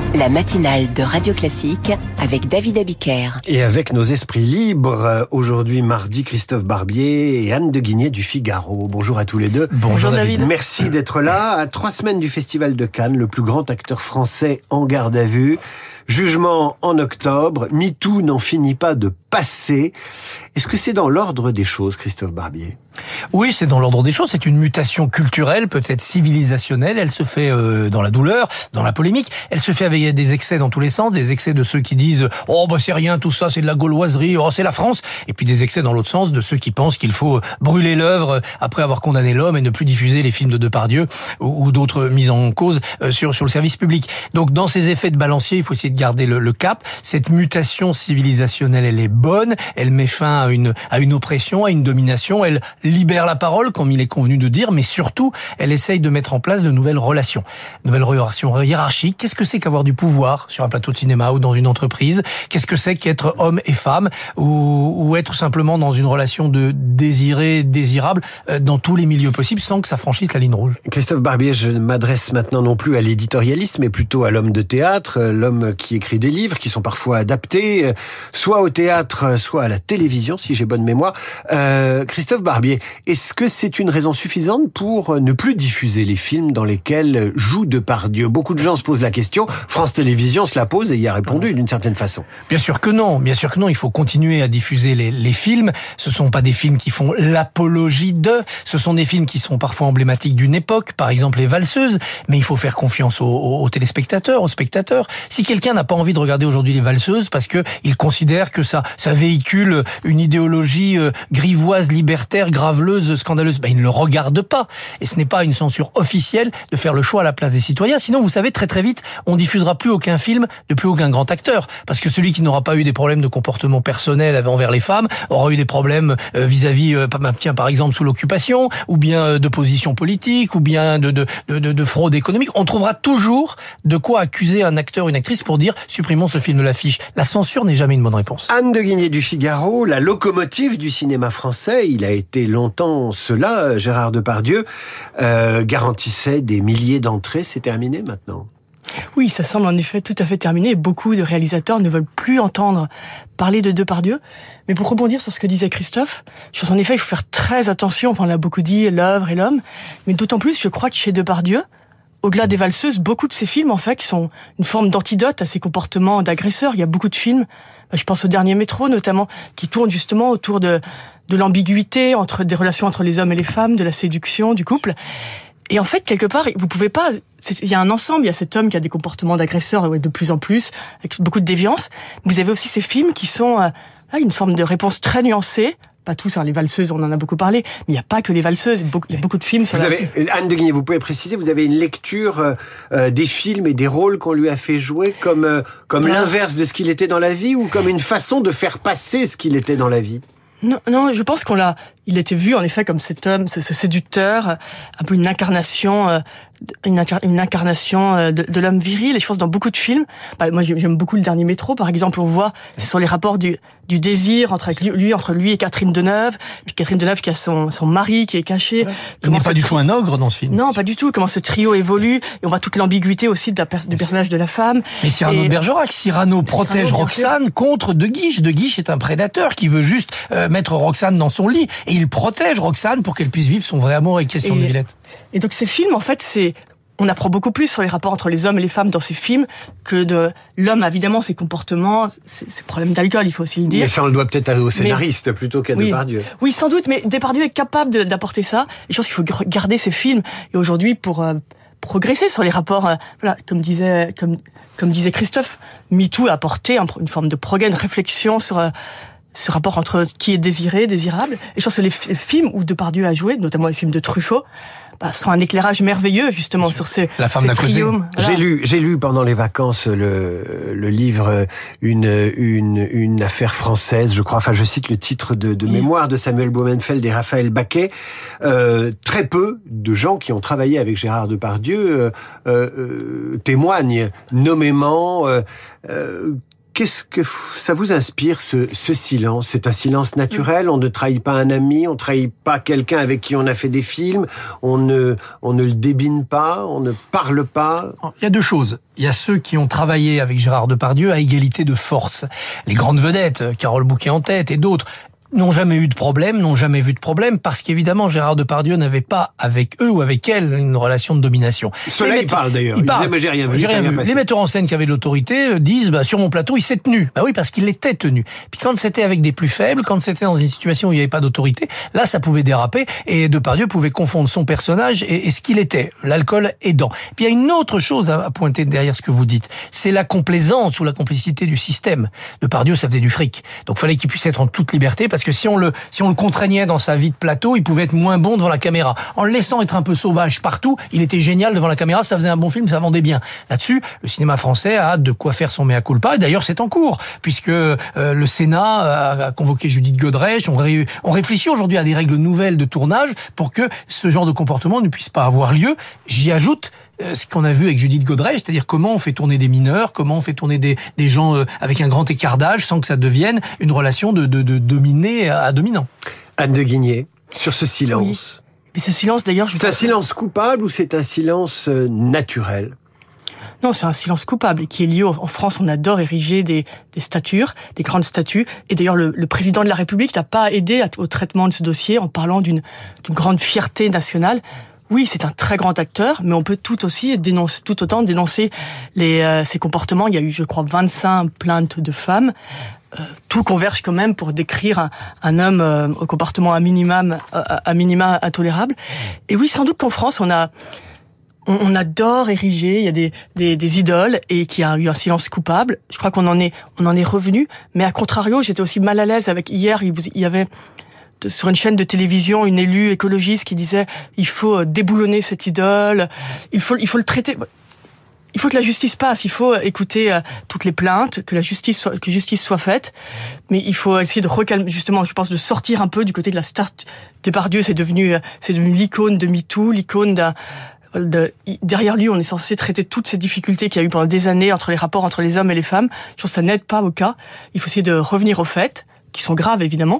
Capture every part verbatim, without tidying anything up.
La matinale de Radio Classique avec David Abiker. Et avec nos esprits libres, aujourd'hui mardi, Christophe Barbier et Anne de Guigné du Figaro. Bonjour à tous les deux. Bonjour David. Merci d'être là. À trois semaines du Festival de Cannes, le plus grand acteur français en garde à vue. Jugement en octobre. MeToo n'en finit pas de passer. Est-ce que c'est dans l'ordre des choses, Christophe Barbier ? Oui, c'est dans l'ordre des choses. C'est une mutation culturelle, peut-être civilisationnelle. Elle se fait euh, dans la douleur, dans la polémique. Elle se fait avec des excès dans tous les sens. Des excès de ceux qui disent « Oh, bah c'est rien, tout ça, c'est de la gauloiserie. Oh, c'est la France ». Et puis des excès dans l'autre sens de ceux qui pensent qu'il faut brûler l'œuvre après avoir condamné l'homme et ne plus diffuser les films de Depardieu ou, ou d'autres mises en cause euh, sur, sur le service public. Donc, dans ces effets de balancier, il faut essayer de garder le, le cap. Cette mutation civilisationnelle, elle est bonne. Elle met fin à une, à une oppression, à une domination. Elle libère la parole, comme il est convenu de dire, mais surtout, elle essaye de mettre en place de nouvelles relations. Nouvelles relations hiérarchiques. Qu'est-ce que c'est qu'avoir du pouvoir sur un plateau de cinéma ou dans une entreprise? Qu'est-ce que c'est qu'être homme et femme ou, ou être simplement dans une relation de désiré, désirable euh, dans tous les milieux possibles sans que ça franchisse la ligne rouge? Christophe Barbier, je ne m'adresse maintenant non plus à l'éditorialiste, mais plutôt à l'homme de théâtre, l'homme qui écrit des livres qui sont parfois adaptés, soit au théâtre, soit à la télévision, si j'ai bonne mémoire. Euh, Christophe Barbier, est-ce que c'est une raison suffisante pour ne plus diffuser les films dans lesquels joue Depardieu? Beaucoup de gens se posent la question. France Télévisions se la pose et y a répondu d'une certaine façon. Bien sûr que non. Bien sûr que non. Il faut continuer à diffuser les, les films. Ce sont pas des films qui font l'apologie de. Ce sont des films qui sont parfois emblématiques d'une époque. Par exemple, Les Valseuses. Mais il faut faire confiance aux, aux, aux téléspectateurs, aux spectateurs. Si quelqu'un n'a pas envie de regarder aujourd'hui Les Valseuses parce que il considère que ça, ça véhicule une idéologie euh, grivoise, libertaire, graveleuse, scandaleuse, ben, il ne le regarde pas. Et ce n'est pas une censure officielle de faire le choix à la place des citoyens. Sinon, vous savez, très très vite, on diffusera plus aucun film de plus aucun grand acteur. Parce que celui qui n'aura pas eu des problèmes de comportement personnel envers les femmes aura eu des problèmes vis-à-vis, euh, tiens, par exemple, sous l'occupation, ou bien de position politique, ou bien de, de, de, de, de fraude économique. On trouvera toujours de quoi accuser un acteur ou une actrice pour dire « supprimons ce film de l'affiche ». La censure n'est jamais une bonne réponse. Anne de Guigné du Figaro, la locomotive du cinéma français, il a été longtemps cela, Gérard Depardieu, euh, garantissait des milliers d'entrées. C'est terminé maintenant? Oui, ça semble en effet tout à fait terminé. Beaucoup de réalisateurs ne veulent plus entendre parler de Depardieu. Mais pour rebondir sur ce que disait Christophe, je pense en effet il faut faire très attention. On l'a beaucoup dit, l'œuvre et l'homme. Mais d'autant plus, je crois que chez Depardieu, au-delà des Valseuses, beaucoup de ces films, en fait, qui sont une forme d'antidote à ces comportements d'agresseurs. Il y a beaucoup de films, je pense au dernier Métro, notamment, qui tournent justement autour de, de l'ambiguïté entre des relations entre les hommes et les femmes, de la séduction, du couple. Et en fait, quelque part, vous pouvez pas, il y a un ensemble, il y a cet homme qui a des comportements d'agresseurs de plus en plus, avec beaucoup de déviance. Vous avez aussi ces films qui sont, euh, une forme de réponse très nuancée. Pas tous, hein, les valseuses, on en a beaucoup parlé, mais il n'y a pas que les valseuses, il y a beaucoup de films. Sur vous la... avez, Anne de Guigné, vous pouvez préciser, vous avez une lecture euh, des films et des rôles qu'on lui a fait jouer comme, euh, comme voilà. L'inverse de ce qu'il était dans la vie, ou comme une façon de faire passer ce qu'il était dans la vie? Non, non, je pense qu'on l'a, il était vu en effet comme cet homme, ce, ce séducteur, un peu une incarnation, euh, une, incar- une incarnation euh, de, de l'homme viril. Et je pense dans beaucoup de films, bah, moi j'aime beaucoup le dernier Métro, par exemple, on voit, ce sont les rapports du, du désir entre lui, lui, entre lui et Catherine Deneuve, puis Catherine Deneuve qui a son, son mari qui est caché. Ouais. Il n'est pas du tri... tout un ogre dans ce film. Non, pas du tout. Comment ce trio évolue, et on voit toute l'ambiguïté aussi de la per- du personnage de la femme. Mais Cyrano et... de Bergerac, Cyrano protège Cyrano, Roxane contre De Guiche. De Guiche est un prédateur qui veut juste euh, mettre Roxane dans son lit, et il protège Roxane pour qu'elle puisse vivre son vrai amour avec Christian de Villette. Et donc ces films, en fait, c'est on apprend beaucoup plus sur les rapports entre les hommes et les femmes dans ces films que de l'homme, évidemment, ses comportements, ses, ses problèmes d'alcool, il faut aussi le dire. Mais ça, on le doit peut-être au scénariste mais, plutôt qu'à oui, Depardieu. Oui, sans doute, mais Depardieu est capable de, d'apporter ça. Et je pense qu'il faut garder ces films. Et aujourd'hui, pour euh, progresser sur les rapports, euh, voilà, comme disait, comme, comme disait Christophe, MeToo a apporté un, une forme de progrès, une réflexion sur euh, ce rapport entre qui est désiré, désirable. Et je pense que les, f- les films où Depardieu a joué, notamment les films de Truffaut, bah, sont un éclairage merveilleux justement sur ces, La femme ces d'à côté. trios. Voilà. J'ai lu, j'ai lu pendant les vacances le, le livre une, une, une affaire française, je crois. Enfin, je cite le titre de, de mémoire de Samuel Blumenfeld et Raphaël Baquet. Euh, très peu de gens qui ont travaillé avec Gérard Depardieu euh, euh, témoignent nommément. Euh, euh, Qu'est-ce que ça vous inspire, ce, ce silence? C'est un silence naturel, on ne trahit pas un ami, on ne trahit pas quelqu'un avec qui on a fait des films, on ne, on ne le débine pas, on ne parle pas. Il y a deux choses. Il y a ceux qui ont travaillé avec Gérard Depardieu à égalité de force. Les grandes vedettes, Carole Bouquet en tête et d'autres, n'ont jamais eu de problème, n'ont jamais vu de problème, parce qu'évidemment, Gérard Depardieu n'avait pas avec eux ou avec elle une relation de domination. Cela, il parle d'ailleurs. Il, il parle. Disait, mais j'ai rien vu. J'ai rien vu. Les metteurs en scène qui avaient de l'autorité disent, bah, sur mon plateau, il s'est tenu. Bah oui, parce qu'il était tenu. Puis quand c'était avec des plus faibles, quand c'était dans une situation où il n'y avait pas d'autorité, là, ça pouvait déraper, et Depardieu pouvait confondre son personnage et, et ce qu'il était, l'alcool aidant. Puis il y a une autre chose à, à pointer derrière ce que vous dites, c'est la complaisance ou la complicité du système. Depardieu, ça faisait du fric. Donc fallait qu'il puisse être en toute liberté, parce que si on le, si on le contraignait dans sa vie de plateau, il pouvait être moins bon devant la caméra. En le laissant être un peu sauvage partout, il était génial devant la caméra, ça faisait un bon film, ça vendait bien. Là-dessus, le cinéma français a hâte de quoi faire son mea culpa, et d'ailleurs c'est en cours, puisque euh, le Sénat a, a convoqué Judith Godrèche, on, ré, on réfléchit aujourd'hui à des règles nouvelles de tournage pour que ce genre de comportement ne puisse pas avoir lieu. J'y ajoute ce qu'on a vu avec Judith Godrèche, c'est-à-dire comment on fait tourner des mineurs, comment on fait tourner des, des gens avec un grand écart d'âge sans que ça devienne une relation de, de, de dominé à dominant. Anne de Guigné, sur ce silence. Oui. Et ce silence, d'ailleurs... Je c'est un silence coupable ou c'est un silence naturel? Non, c'est un silence coupable qui est lié au, en France, on adore ériger des, des statues, des grandes statues. Et d'ailleurs, le, le président de la République n'a pas aidé à, au traitement de ce dossier en parlant d'une, d'une grande fierté nationale. Oui, c'est un très grand acteur, mais on peut tout aussi dénoncer, tout autant dénoncer les, euh, ses comportements. Il y a eu, je crois, vingt-cinq plaintes de femmes. Euh, tout converge quand même pour décrire un, un homme euh, au comportement à minimum, à, à minima intolérable. Et oui, sans doute qu'en France, on a, on, on adore ériger. Il y a des, des, des idoles et qu'il y a eu un silence coupable. Je crois qu'on en est, on en est revenu. Mais à contrario, j'étais aussi mal à l'aise avec hier. Il, il y avait sur une chaîne de télévision, une élue écologiste qui disait il faut déboulonner cette idole, il faut il faut le traiter. Il faut que la justice passe, il faut écouter toutes les plaintes, que la justice soit, que justice soit faite, mais il faut essayer de recalmer, justement, je pense, de sortir un peu du côté de la star. Depardieu, c'est devenu c'est devenu l'icône de MeToo, l'icône d'un De, derrière lui, on est censé traiter toutes ces difficultés qu'il y a eu pendant des années entre les rapports entre les hommes et les femmes. Je pense que ça n'aide pas au cas. Il faut essayer de revenir aux faits, qui sont graves évidemment,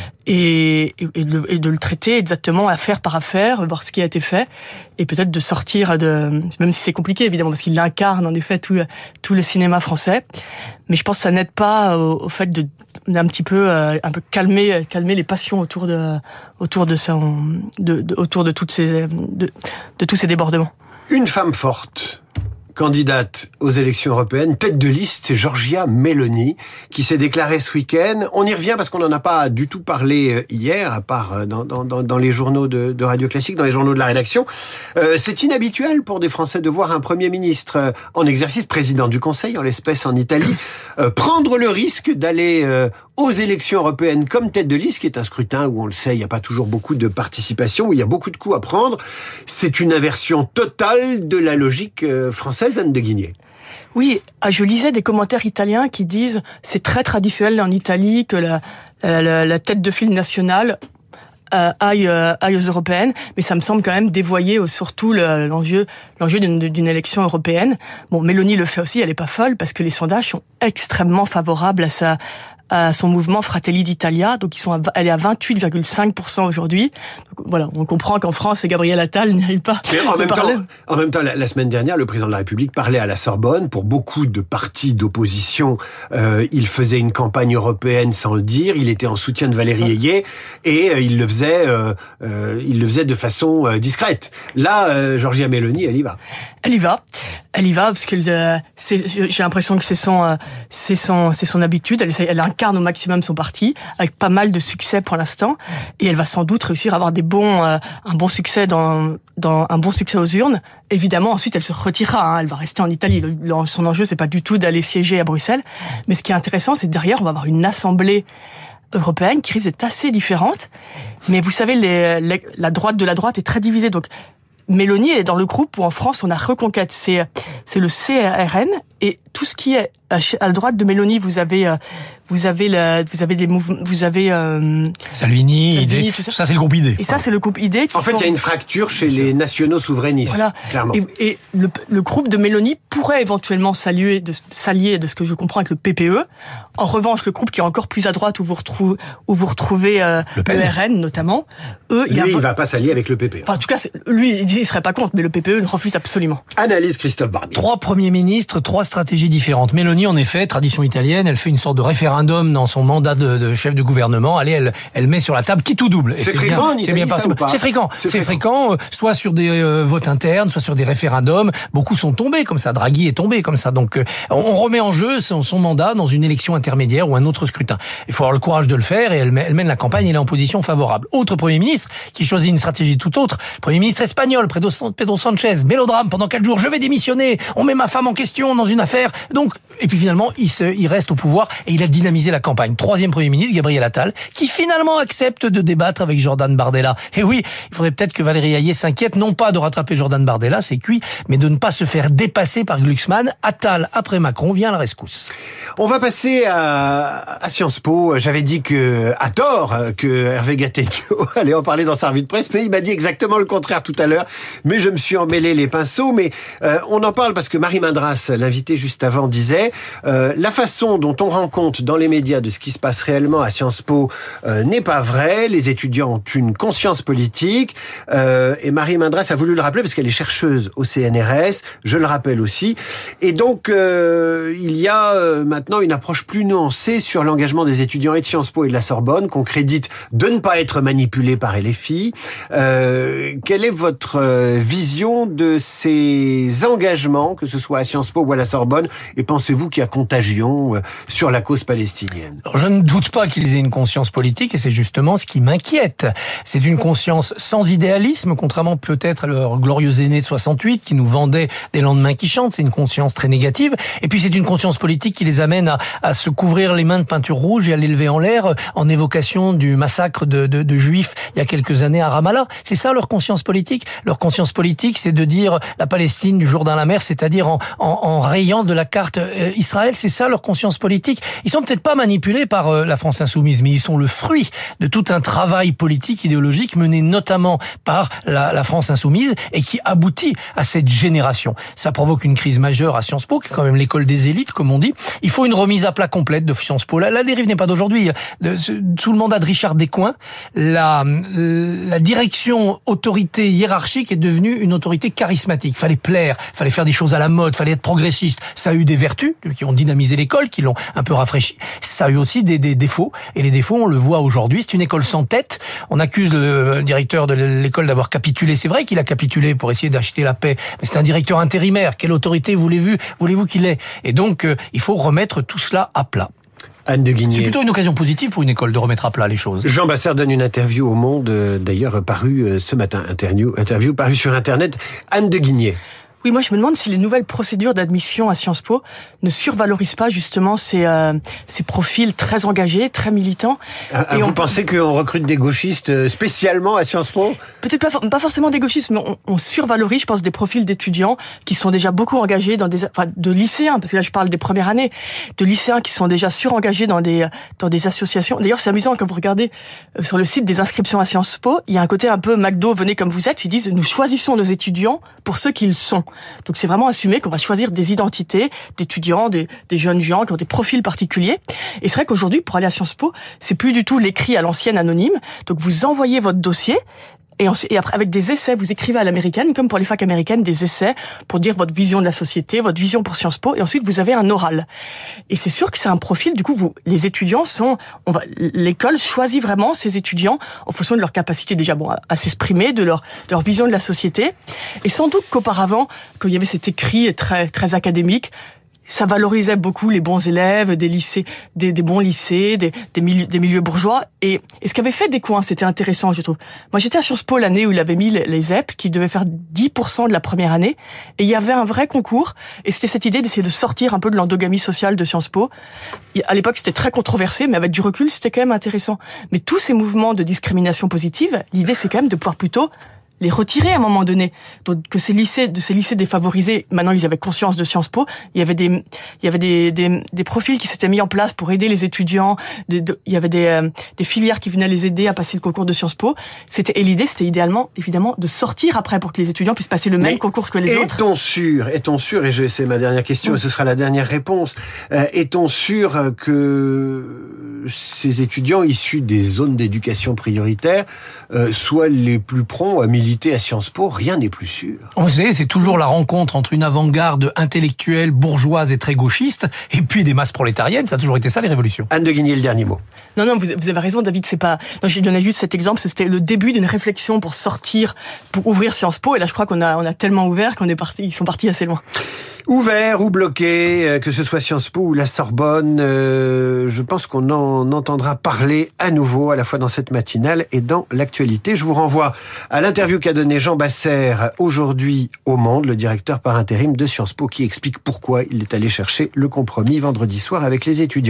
et, et, de, et de le traiter exactement affaire par affaire, voir ce qui a été fait, et peut-être de sortir de, même si c'est compliqué évidemment, parce qu'il incarne en effet tout, tout le cinéma français, mais je pense que ça n'aide pas au, au fait de d'un petit peu euh, un peu calmer calmer les passions autour de autour de son de, de autour de toutes ces de, de tous ces débordements. Une femme forte, candidate aux élections européennes, tête de liste, c'est Giorgia Meloni, qui s'est déclarée ce week-end. On y revient parce qu'on n'en a pas du tout parlé hier, à part dans, dans, dans les journaux de, de Radio Classique, dans les journaux de la rédaction. Euh, c'est inhabituel pour des Français de voir un Premier ministre en exercice, président du Conseil, en l'espèce en Italie, euh, prendre le risque d'aller euh, aux élections européennes comme tête de liste, qui est un scrutin où, on le sait, il n'y a pas toujours beaucoup de participation, où il y a beaucoup de coups à prendre. C'est une inversion totale de la logique euh, française. Anne de Guigné. Oui, je lisais des commentaires italiens qui disent c'est très traditionnel en Italie que la, la, la tête de file nationale euh, aille, euh, aille aux européennes, mais ça me semble quand même dévoyer euh, surtout le, l'enjeu, l'enjeu d'une, d'une élection européenne. Bon, Meloni le fait aussi, elle est pas folle parce que les sondages sont extrêmement favorables à sa à son mouvement Fratelli d'Italia, donc ils sont à, elle est à vingt-huit virgule cinq pour cent aujourd'hui. Donc, voilà, on comprend qu'en France, Gabriel Attal n'y arrive pas. Mais en même temps, en même temps, la, la semaine dernière, le président de la République parlait à la Sorbonne. Pour beaucoup de partis d'opposition, euh, il faisait une campagne européenne sans le dire. Il était en soutien de Valérie Ayé et euh, il le faisait, euh, euh, il le faisait de façon euh, discrète. Là, euh, Giorgia Meloni, elle y va. Elle y va. Elle y va parce que euh, c'est, j'ai l'impression que c'est son, euh, c'est son, c'est son habitude. Elle, elle incarne au maximum son parti avec pas mal de succès pour l'instant, et elle va sans doute réussir à avoir des bons, euh, un bon succès dans, dans un bon succès aux urnes. Évidemment, ensuite, elle se retirera. Hein, elle va rester en Italie. Le, le, son enjeu, c'est pas du tout d'aller siéger à Bruxelles. Mais ce qui est intéressant, c'est que derrière, on va avoir une assemblée européenne qui risque d'être assez différente. Mais vous savez, les, les, la droite de la droite est très divisée. Donc Meloni est dans le groupe où en France on a Reconquête, c'est c'est le C R N, et tout ce qui est à la droite de Meloni, vous avez vous avez la, vous avez des mouvements, vous avez euh, Salvini, Salvini idée, tout ça. ça c'est le groupe idée. Et ça c'est le groupe idée. En fait, il sont... y a une fracture chez les nationaux souverainistes. Voilà. Clairement. Et, et le, le groupe de Mélanie pourrait éventuellement s'allier de, s'allier de ce que je comprends avec le P P E. En revanche, le groupe qui est encore plus à droite où vous retrouvez, où vous retrouvez euh, le, le R N notamment, eux, lui, il, a... il va pas s'allier avec le P P E. Enfin, en tout cas, lui, il serait pas contre, mais le P P E refuse absolument. Analyse Christophe Barbier. Trois premiers ministres, trois stratégies différentes. Mélanie, en effet, tradition italienne, elle fait une sorte de référendum dans son mandat de, de chef de gouvernement. Allez, elle, elle met sur la table qui tout double. Et c'est, c'est fréquent bien, en Italie, c'est bien partout. C'est fréquent. C'est, c'est fréquent, euh, soit sur des euh, votes internes, soit sur des référendums. Beaucoup sont tombés comme ça. Draghi est tombé comme ça. Donc, euh, on remet en jeu son, son mandat dans une élection intermédiaire ou un autre scrutin. Il faut avoir le courage de le faire et elle, elle mène la campagne. Elle est en position favorable. Autre premier ministre qui choisit une stratégie tout autre. Premier ministre espagnol, Pedro Sanchez, mélodrame pendant quatre jours. Je vais démissionner. On met ma femme en question dans une affaire. Donc, et puis finalement, il, se, il reste au pouvoir et il a dynamisé la campagne. Troisième Premier ministre, Gabriel Attal, qui finalement accepte de débattre avec Jordan Bardella. Et oui, il faudrait peut-être que Valérie Hayé s'inquiète, non pas de rattraper Jordan Bardella, c'est cuit, mais de ne pas se faire dépasser par Glucksmann. Attal, après Macron, vient à la rescousse. On va passer à, à Sciences Po. J'avais dit que, à tort, que Hervé Gattegno allait en parler dans sa revue de presse, mais il m'a dit exactement le contraire tout à l'heure. Mais je me suis emmêlé les pinceaux. Mais euh, on en parle parce que Marie Mindras, l'invitée juste avant, disait euh, la façon dont on rend compte dans les médias de ce qui se passe réellement à Sciences Po euh, n'est pas vrai. Les étudiants ont une conscience politique. Euh, et Marie Mindras a voulu le rappeler parce qu'elle est chercheuse au C N R S. Je le rappelle aussi. Et donc, euh, il y a euh, maintenant une approche plus nuancée sur l'engagement des étudiants et de Sciences Po et de la Sorbonne, qu'on crédite de ne pas être manipulés par L F I. Euh, quelle est votre euh, vision de ces engagements, que ce soit à Sciences Po ou à la Sorbonne, et pensez-vous qu'il y a contagion euh, sur la cause palestinienne? Alors, je ne doute pas qu'ils aient une conscience politique, et c'est justement ce qui m'inquiète. C'est une conscience sans idéalisme, contrairement peut-être à leurs glorieux aînés de soixante-huit, qui nous vendaient des lendemains qui chantent. C'est une conscience très négative. Et puis c'est une conscience politique qui les amène à, à se couvrir les mains de peinture rouge et à les lever en l'air en évocation du massacre de, de, de Juifs il y a quelques années à Ramallah. C'est ça leur conscience politique. Leur conscience politique, c'est de dire la Palestine du Jourdain à la mer, c'est-à-dire en, en, en rayant de la carte euh, Israël. C'est ça leur conscience politique. Ils sont peut-être pas manipulés par euh, la France insoumise, mais ils sont le fruit de tout un travail politique, idéologique mené notamment par la, la France insoumise et qui aboutit à cette génération. Ça provoque une crise majeure à Sciences Po, qui est quand même l'école des élites, comme on dit. Il faut une remise à plat complète de Sciences Po. La, la dérive n'est pas d'aujourd'hui. De, sous le mandat de Richard Descoings, la, la direction autorité hiérarchique est devenue une autorité charismatique. Fallait plaire, fallait faire des choses à la mode, fallait être progressiste. Ça a eu des vertus qui ont dynamisé l'école, qui l'ont un peu rafraîchi. Ça a eu aussi des, des défauts. Et les défauts, on le voit aujourd'hui. C'est une école sans tête. On accuse le directeur de l'école d'avoir capitulé. C'est vrai qu'il a capitulé pour essayer d'acheter la paix. Mais c'est un directeur intérimaire. Quelle autorité voulez-vous, voulez-vous qu'il ait? Et donc, euh, il faut remettre tout cela à plat. Anne de Guigné. C'est plutôt une occasion positive pour une école de remettre à plat les choses. Jean Basserd donne une interview au Monde, d'ailleurs parue ce matin, interview, interview parue sur Internet. Anne de Guigné. Oui, moi je me demande si les nouvelles procédures d'admission à Sciences Po ne survalorisent pas justement ces, euh, ces profils très engagés, très militants. Ah, et vous on... pensez qu'on recrute des gauchistes spécialement à Sciences Po? Peut-être pas, pas forcément des gauchistes, mais on, on survalorise, je pense, des profils d'étudiants qui sont déjà beaucoup engagés dans des, enfin, de lycéens, parce que là je parle des premières années, de lycéens qui sont déjà surengagés dans des, dans des associations. D'ailleurs, c'est amusant quand vous regardez sur le site des inscriptions à Sciences Po, il y a un côté un peu McDo, venez comme vous êtes, ils disent nous choisissons nos étudiants pour ceux qu'ils sont. Donc c'est vraiment assumé qu'on va choisir des identités d'étudiants, des, des jeunes gens qui ont des profils particuliers. Et c'est vrai qu'aujourd'hui, pour aller à Sciences Po, c'est plus du tout l'écrit à l'ancienne anonyme. Donc vous envoyez votre dossier. Et, ensuite, et après, avec des essais, vous écrivez à l'américaine, comme pour les facs américaines, des essais pour dire votre vision de la société, votre vision pour Sciences Po, et ensuite vous avez un oral. Et c'est sûr que c'est un profil, du coup, vous, les étudiants sont, on va, l'école choisit vraiment ces étudiants en fonction de leur capacité déjà, bon, à, à s'exprimer, de leur, de leur vision de la société. Et sans doute qu'auparavant, quand il y avait cet écrit très, très académique, ça valorisait beaucoup les bons élèves, des lycées, des, des bons lycées, des, des, milieux, des milieux bourgeois. Et, et ce qu'avait fait Descoings, c'était intéressant, je trouve. Moi, j'étais à Sciences Po l'année où il avait mis les, les Z E P, qui devaient faire dix pour cent de la première année. Et il y avait un vrai concours. Et c'était cette idée d'essayer de sortir un peu de l'endogamie sociale de Sciences Po. Et à l'époque, c'était très controversé, mais avec du recul, c'était quand même intéressant. Mais tous ces mouvements de discrimination positive, l'idée, c'est quand même de pouvoir plutôt les retirer à un moment donné. Donc que ces lycées, de ces lycées défavorisés, maintenant ils avaient conscience de Sciences Po. Il y avait des, il y avait des, des, des profils qui s'étaient mis en place pour aider les étudiants. De, de, il y avait des, euh, des filières qui venaient les aider à passer le concours de Sciences Po. C'était, et l'idée, c'était idéalement, évidemment, de sortir après pour que les étudiants puissent passer le même Mais concours que les est-on autres. Est-on sûr, est-on sûr, et je, c'est ma dernière question, oui. et ce sera la dernière réponse, euh, est-on sûr que ces étudiants issus des zones d'éducation prioritaire euh, soient les plus prompts à militer à Sciences Po? Rien n'est plus sûr. On sait, c'est toujours la rencontre entre une avant-garde intellectuelle, bourgeoise et très gauchiste, et puis des masses prolétariennes. Ça a toujours été ça, les révolutions. Anne de Guigné, le dernier mot. Non, non, vous, vous avez raison, David, c'est pas... Non, j'ai donné juste cet exemple, c'était le début d'une réflexion pour sortir, pour ouvrir Sciences Po, et là, je crois qu'on a, on a tellement ouvert qu'on est parti, ils sont partis assez loin. Ouvert ou bloqué, que ce soit Sciences Po ou la Sorbonne, euh, je pense qu'on en entendra parler à nouveau, à la fois dans cette matinale et dans l'actualité. Je vous renvoie à l'interview qu'a donné Jean Bassère aujourd'hui au Monde, le directeur par intérim de Sciences Po, qui explique pourquoi il est allé chercher le compromis vendredi soir avec les étudiants.